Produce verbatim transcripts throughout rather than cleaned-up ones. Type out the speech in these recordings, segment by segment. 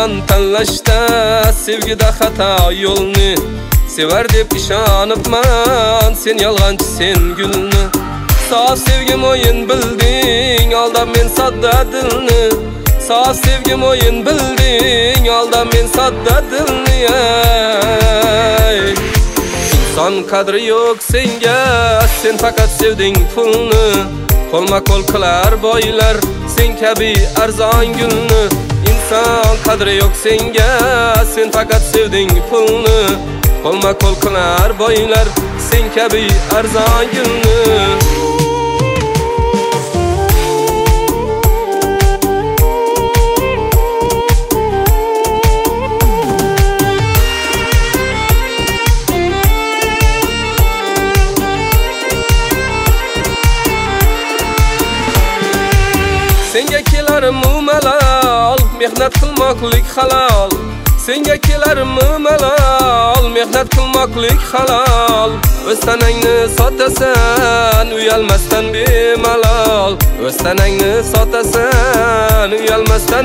zaman tanlashda sevgida xato yo'lni sevar deb ishonibman sen yolg'onchi sen gulni sof sevgim o'yin bilding aldab men sodda dilni sof sevgim o'yin bilding aldab men sodda dilni inson qadri yo'q senga sen faqat sevding pulni qo'lma qo'l qilar boylar sen kabi arzon gulni inson qadri yo'q senga sen faqat sevding pulni qo'lma qo'l qilar boylar sen kabi arzon gulni senga kelarim malol mehnat qilmoqlik halol senga kelarim malol mehnat qilmoqlik halol o'z tanangni sotasan uyalmasdan bemalol o'z tanangni sotasan uyalmasdan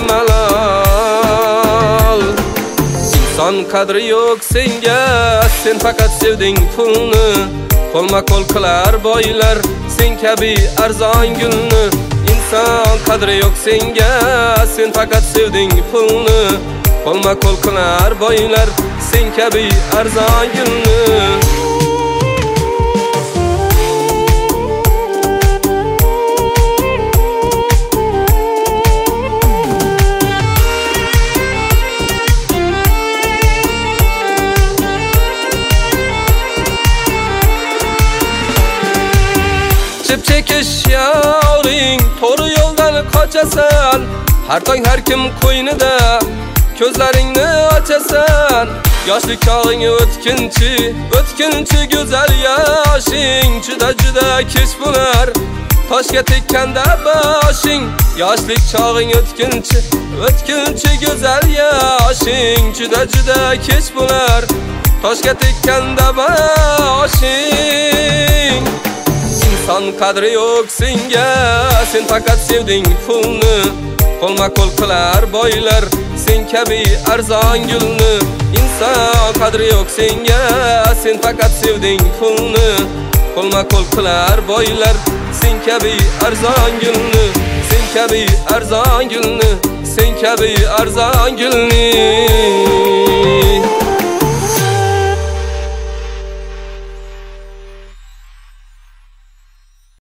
bemalol inson qadri yo'q senga sen faqat sevding pulni qo'lma qo'l qilar boylar sen kabi arzon gulni inson qadri yo'q senga sen faqat sevding pulni qo'lma qo'l qilar boylar sen kabi arzon gulni chip chekish yoring to'g'ri yo'ldan qochasan har tong har kim qo'ynida ko'zlaringni ochasan yoshlik chog'ing o'tkinchi o'tkinchi go'zal yoshing juda juda kech bo'lar toshga tekkanda boshing yoshlik chog'ing o'tkinchi o'tkinchi go'zal yoshing juda juda kech bo'lar toshga tekkanda boshing inson qadri yo'q senga sen faqat sevding pulni qo'lma qo'l qilar boylar sen kabi arzon gulni inson qadri yo'q senga sen faqat sevding pulni qo'lma qo'l qilar boylar sen kabi arzon gulni sen kabi arzon gulni sen kabi arzon gulni